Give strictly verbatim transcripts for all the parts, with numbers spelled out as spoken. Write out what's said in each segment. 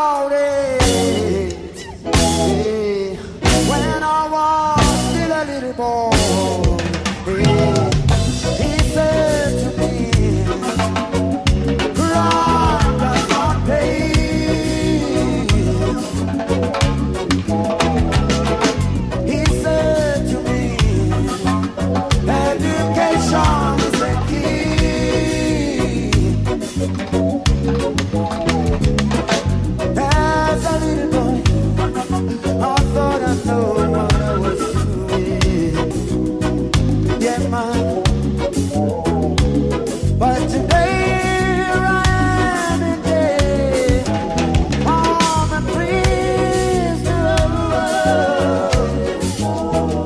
about it. Yeah. When I was still a little boy, yeah. He said to me, crime does not pay. He said to me, education is the key. As a little boy, I thought I knew what I was doing. Yeah, man. But today I am in day. I'm a prisoner of the world.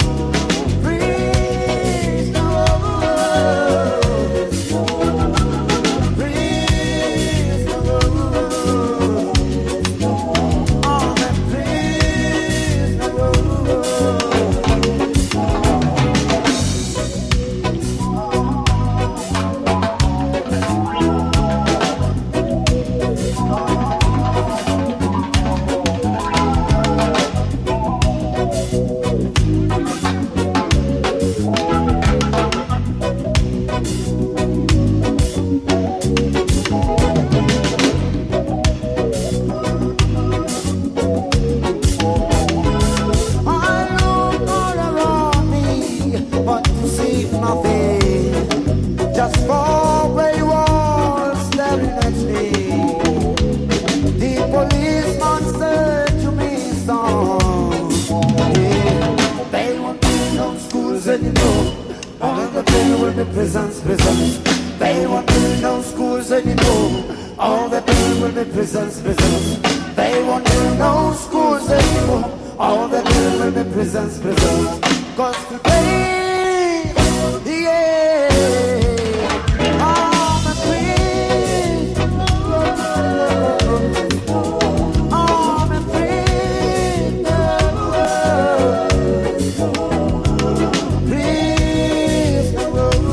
Prisoner of the world. Prisoner of the world. I'm a prisoner of the world. I look all around me, but to see nothing. Just four gray walls staring at me. The policeman said to me, son, yeah, they won't be no schools anymore. All of the people will be prisons, prisons. They won't be no schools anymore. All the people will be prisons, prisons. They won't be no schools anymore. All the people will be prisons, prisons. Cause today, yeah, I'm a prisoner. I'm a prisoner. Prisoner.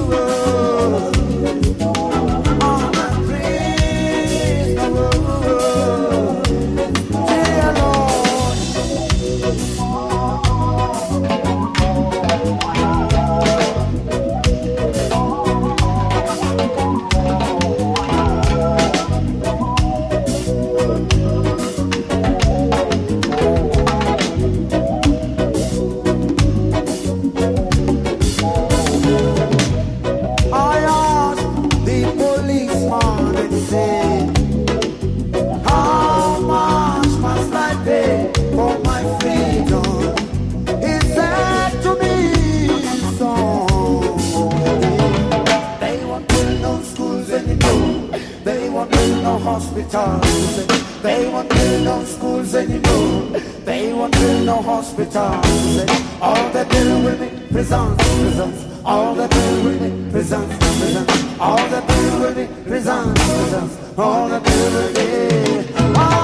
I'm a prisoner. Dear Lord. I asked the policeman and he said, how much must I pay for my freedom? He said to me, son, they won't build no schools anymore. They won't build no hospitals. They won't build no schools anymore. They won't build no hospitals. All they build will be prisons, prisons. All they build will be prisons, prisons. All they build will be prisons, prisons. All they build will be.